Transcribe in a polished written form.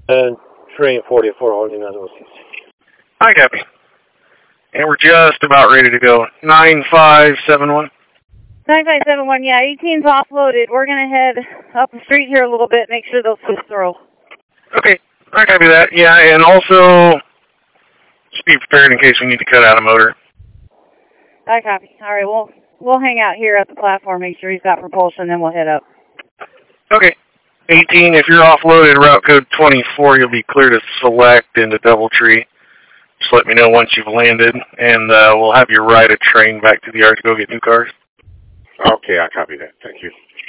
And train 44 holding on OCC. I copy. And we're just about ready to go. 9571. 9571, yeah, 18's offloaded. We're going to head up the street here a little bit, make sure those fish throw. Okay, I copy that. Yeah, and also just be prepared in case we need to cut out a motor. I copy. All right, we'll hang out here at the platform, make sure he's got propulsion, then we'll head up. Okay. 18, if you're offloaded, route code 24, you'll be clear to select into Doubletree. Just let me know once you've landed, and we'll have you ride a train back to the yard to go get new cars. Okay, I copy that. Thank you.